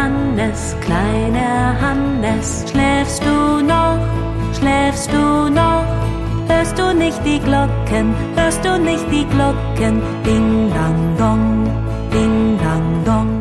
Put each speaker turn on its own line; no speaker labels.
Hannes, kleiner Hannes, schläfst du noch, schläfst du noch? Hörst du nicht die Glocken, hörst du nicht die Glocken? Ding, dang, dong, ding, dang, dong.